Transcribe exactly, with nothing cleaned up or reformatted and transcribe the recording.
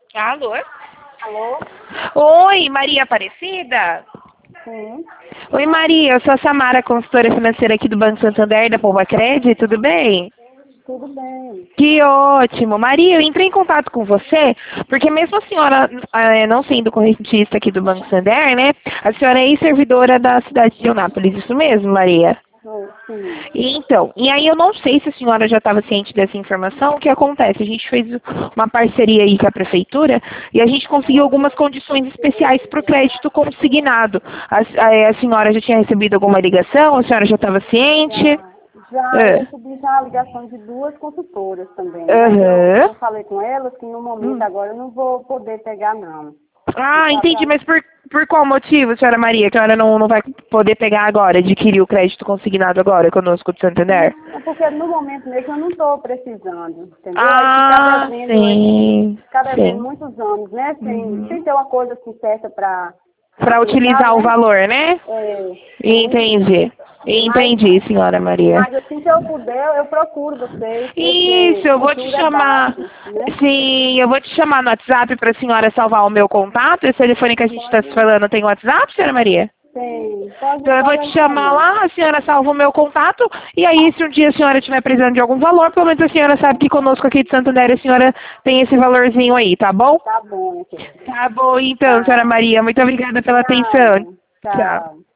Alô? Alô? Oi, Maria Aparecida? Sim, Oi, Maria, eu sou a Samara, consultora financeira aqui do Banco Santander, da Poupa Cred, tudo bem? tudo bem. Que ótimo. Maria, eu entrei em contato com você, porque mesmo a senhora eh, não sendo correntista aqui do Banco Santander, né, a senhora é ex-servidora da cidade de Eunápolis, isso mesmo, Maria? Oh, sim. E Então, e aí eu não sei se a senhora já estava ciente dessa informação. O que acontece? A gente fez uma parceria aí com a prefeitura e a gente conseguiu algumas condições especiais para o crédito consignado. A, a, a senhora já tinha recebido alguma ligação? A senhora já estava ciente? Já, já eu É. recebi já a ligação de duas consultoras também, mas eu, Aham. eu falei com elas que no momento Hum. agora eu não vou poder pegar não. Eu Ah, entendi, tava, mas por, por qual motivo, senhora Maria, que a senhora não, não vai poder pegar agora, adquirir o crédito consignado agora conosco do Santander? não, é porque no momento mesmo eu não estou precisando, entendeu? Aí ficar Ah, devendo, aí sim, ficar devendo sim. muitos anos, né? Sem, Uhum. sem ter uma coisa assim certa para Para aplicar, utilizar o né? valor, né? É, é muito isso. Entendi. Mas Entendi, senhora Maria. Mas assim que eu puder, eu procuro vocês, Isso, porque eu o vou te juro é chamar. baixo, né? Sim, eu vou te chamar no WhatsApp para a senhora salvar o meu contato. Esse telefone que a gente está se Pode, falando tem WhatsApp, senhora Maria? tem, pode, Então eu vou pode te chamar adicionar. lá, a senhora salva o meu contato, e aí se um dia a senhora estiver precisando de algum valor, pelo menos a senhora sabe que conosco aqui de Santander a senhora tem esse valorzinho aí, tá bom? Tá bom, ok. Tá bom então, senhora Tá. Maria. Muito obrigada De pela atenção. nada. Tchau. Tchau.